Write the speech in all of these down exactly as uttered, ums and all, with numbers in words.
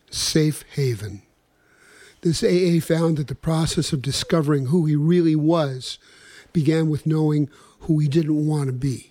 Safe haven. This A A found that the process of discovering who he really was began with knowing who he didn't want to be.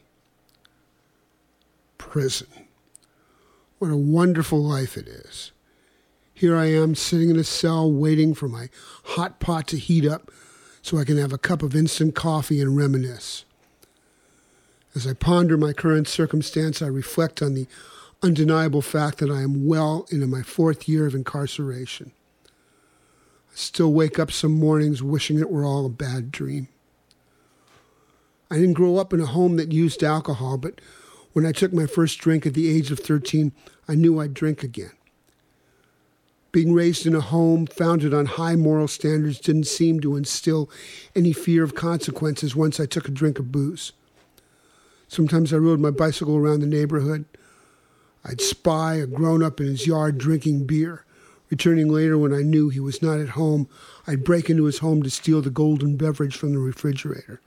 Prison. What a wonderful life it is. Here I am sitting in a cell waiting for my hot pot to heat up so I can have a cup of instant coffee and reminisce. As I ponder my current circumstance, I reflect on the undeniable fact that I am well into my fourth year of incarceration. I still wake up some mornings wishing it were all a bad dream. I didn't grow up in a home that used alcohol, but when I took my first drink at the age of thirteen, I knew I'd drink again. Being raised in a home founded on high moral standards didn't seem to instill any fear of consequences once I took a drink of booze. Sometimes I rode my bicycle around the neighborhood. I'd spy a grown-up in his yard drinking beer. Returning later when I knew he was not at home, I'd break into his home to steal the golden beverage from the refrigerator.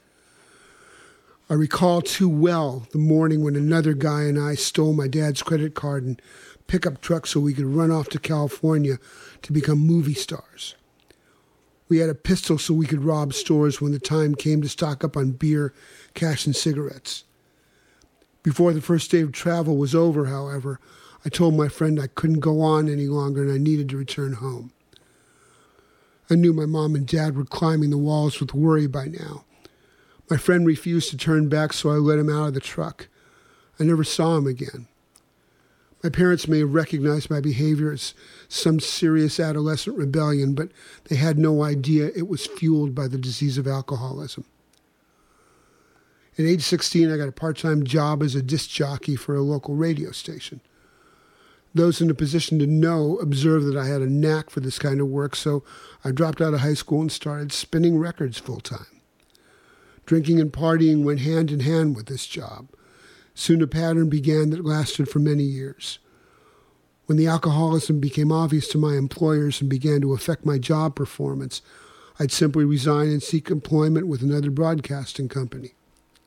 I recall too well the morning when another guy and I stole my dad's credit card and pickup truck so we could run off to California to become movie stars. We had a pistol so we could rob stores when the time came to stock up on beer, cash, and cigarettes. Before the first day of travel was over, however, I told my friend I couldn't go on any longer and I needed to return home. I knew my mom and dad were climbing the walls with worry by now. My friend refused to turn back, so I let him out of the truck. I never saw him again. My parents may have recognized my behavior as some serious adolescent rebellion, but they had no idea it was fueled by the disease of alcoholism. At age sixteen, I got a part-time job as a disc jockey for a local radio station. Those in a position to know observed that I had a knack for this kind of work, so I dropped out of high school and started spinning records full-time. Drinking and partying went hand in hand with this job. Soon a pattern began that lasted for many years. When the alcoholism became obvious to my employers and began to affect my job performance, I'd simply resign and seek employment with another broadcasting company.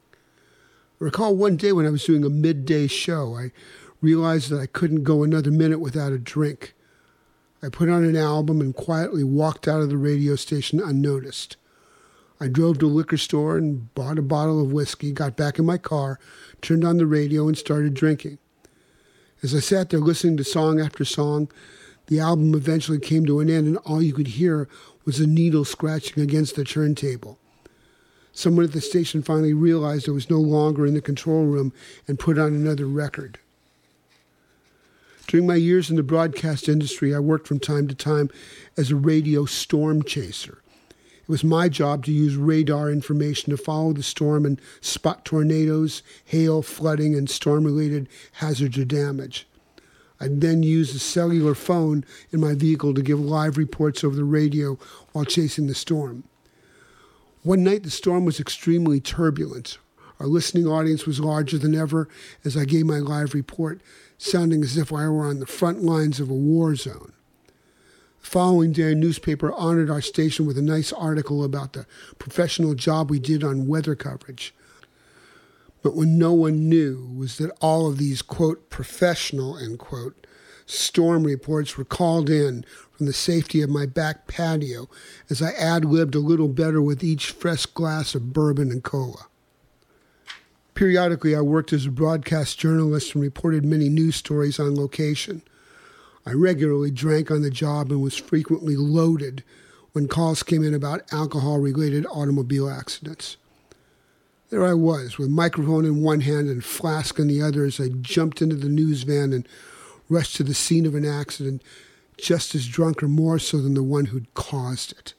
I recall one day when I was doing a midday show, I realized that I couldn't go another minute without a drink. I put on an album and quietly walked out of the radio station unnoticed. I drove to a liquor store and bought a bottle of whiskey, got back in my car, turned on the radio, and started drinking. As I sat there listening to song after song, the album eventually came to an end, and all you could hear was a needle scratching against the turntable. Someone at the station finally realized I was no longer in the control room and put on another record. During my years in the broadcast industry, I worked from time to time as a radio storm chaser. It was my job to use radar information to follow the storm and spot tornadoes, hail, flooding, and storm-related hazards or damage. I'd then use a cellular phone in my vehicle to give live reports over the radio while chasing the storm. One night, the storm was extremely turbulent. Our listening audience was larger than ever as I gave my live report, sounding as if I were on the front lines of a war zone. The following day, a newspaper honored our station with a nice article about the professional job we did on weather coverage. But what no one knew was that all of these, quote, professional, end quote, storm reports were called in from the safety of my back patio as I ad-libbed a little better with each fresh glass of bourbon and cola. Periodically, I worked as a broadcast journalist and reported many news stories on location. I regularly drank on the job and was frequently loaded when calls came in about alcohol-related automobile accidents. There I was, with microphone in one hand and flask in the other, as I jumped into the news van and rushed to the scene of an accident, just as drunk or more so than the one who'd caused it.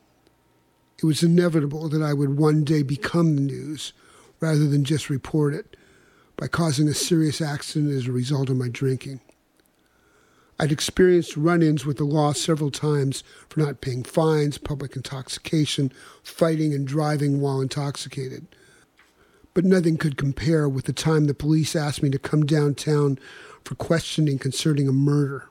It was inevitable that I would one day become the news, rather than just report it, by causing a serious accident as a result of my drinking. I'd experienced run-ins with the law several times for not paying fines, public intoxication, fighting, and driving while intoxicated. But nothing could compare with the time the police asked me to come downtown for questioning concerning a murder.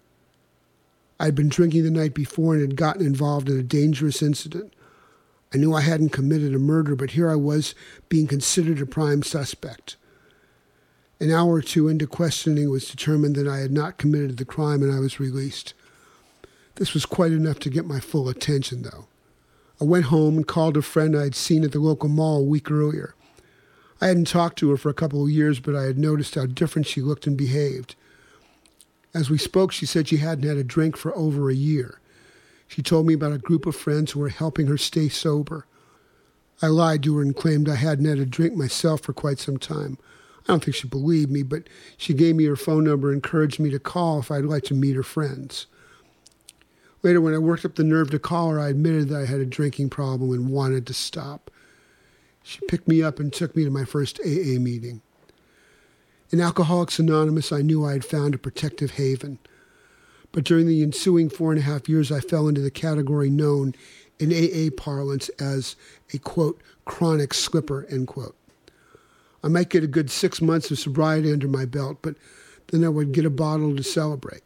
I'd been drinking the night before and had gotten involved in a dangerous incident. I knew I hadn't committed a murder, but here I was being considered a prime suspect. An hour or two into questioning, it was determined that I had not committed the crime and I was released. This was quite enough to get my full attention, though. I went home and called a friend I had seen at the local mall a week earlier. I hadn't talked to her for a couple of years, but I had noticed how different she looked and behaved. As we spoke, she said she hadn't had a drink for over a year. She told me about a group of friends who were helping her stay sober. I lied to her and claimed I hadn't had a drink myself for quite some time. I don't think she believed me, but she gave me her phone number and encouraged me to call if I'd like to meet her friends. Later, when I worked up the nerve to call her, I admitted that I had a drinking problem and wanted to stop. She picked me up and took me to my first A A meeting. In Alcoholics Anonymous, I knew I had found a protective haven. But during the ensuing four and a half years, I fell into the category known in A A parlance as a, quote, chronic slipper, end quote. I might get a good six months of sobriety under my belt, but then I would get a bottle to celebrate.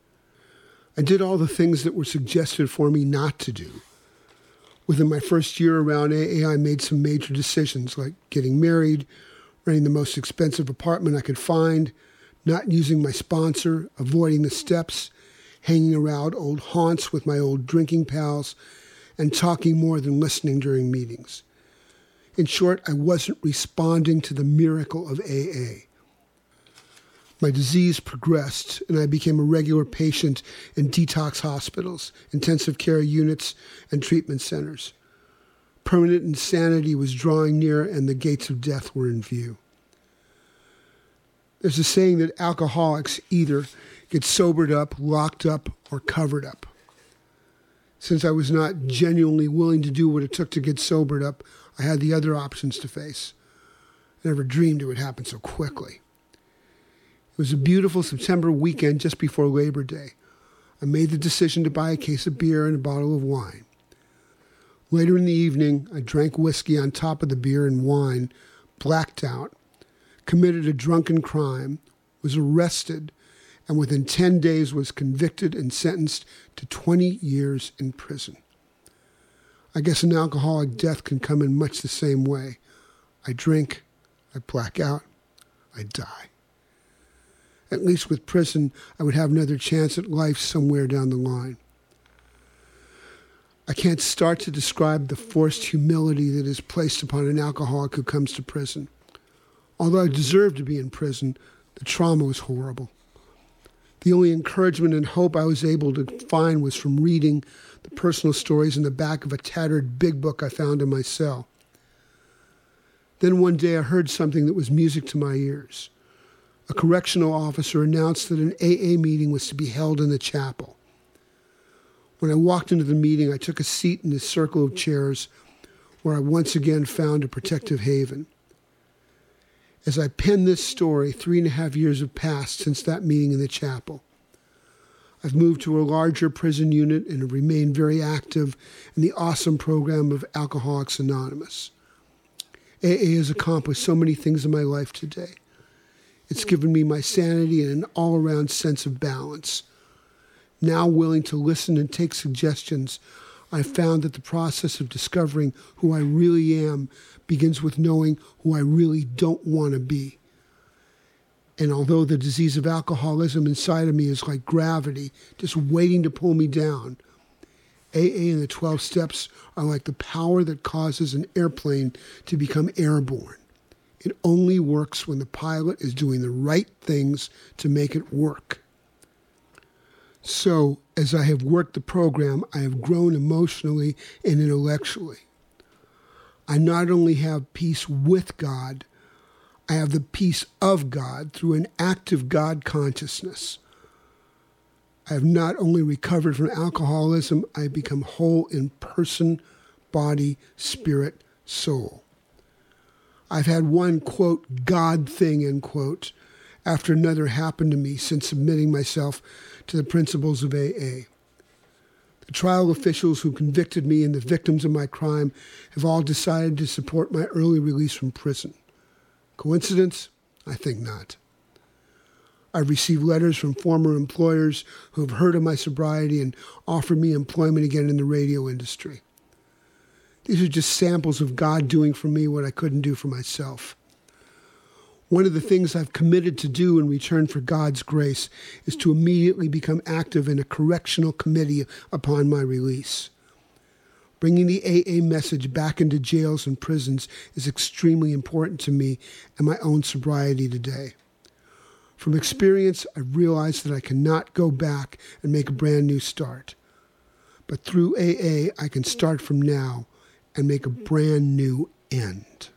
I did all the things that were suggested for me not to do. Within my first year around A A, I made some major decisions, like getting married, renting the most expensive apartment I could find, not using my sponsor, avoiding the steps, hanging around old haunts with my old drinking pals, and talking more than listening during meetings. In short, I wasn't responding to the miracle of A A. My disease progressed, and I became a regular patient in detox hospitals, intensive care units, and treatment centers. Permanent insanity was drawing near, and the gates of death were in view. There's a saying that alcoholics either get sobered up, locked up, or covered up. Since I was not genuinely willing to do what it took to get sobered up, I had the other options to face. I never dreamed it would happen so quickly. It was a beautiful September weekend just before Labor Day. I made the decision to buy a case of beer and a bottle of wine. Later in the evening, I drank whiskey on top of the beer and wine, blacked out, committed a drunken crime, was arrested, and within ten days was convicted and sentenced to twenty years in prison. I guess an alcoholic death can come in much the same way. I drink, I black out, I die. At least with prison, I would have another chance at life somewhere down the line. I can't start to describe the forced humility that is placed upon an alcoholic who comes to prison. Although I deserved to be in prison, the trauma was horrible. The only encouragement and hope I was able to find was from reading the personal stories in the back of a tattered big book I found in my cell. Then one day I heard something that was music to my ears. A correctional officer announced that an A A meeting was to be held in the chapel. When I walked into the meeting, I took a seat in the circle of chairs where I once again found a protective haven. As I pen this story, three and a half years have passed since that meeting in the chapel. I've moved to a larger prison unit and have remained very active in the awesome program of Alcoholics Anonymous. A A has accomplished so many things in my life today. It's given me my sanity and an all-around sense of balance. Now willing to listen and take suggestions, I've found that the process of discovering who I really am begins with knowing who I really don't want to be. And although the disease of alcoholism inside of me is like gravity, just waiting to pull me down, A A and the twelve steps are like the power that causes an airplane to become airborne. It only works when the pilot is doing the right things to make it work. So, as I have worked the program, I have grown emotionally and intellectually. I not only have peace with God, I have the peace of God through an active God consciousness. I have not only recovered from alcoholism, I have become whole in person, body, spirit, soul. I've had one, quote, God thing, end quote, after another happen to me since submitting myself to the principles of A A. The trial officials who convicted me and the victims of my crime have all decided to support my early release from prison. Coincidence? I think not. I've received letters from former employers who have heard of my sobriety and offered me employment again in the radio industry. These are just samples of God doing for me what I couldn't do for myself. One of the things I've committed to do in return for God's grace is to immediately become active in a correctional committee upon my release. Bringing the A A message back into jails and prisons is extremely important to me and my own sobriety today. From experience, I realized that I cannot go back and make a brand new start. But through A A, I can start from now and make a brand new end.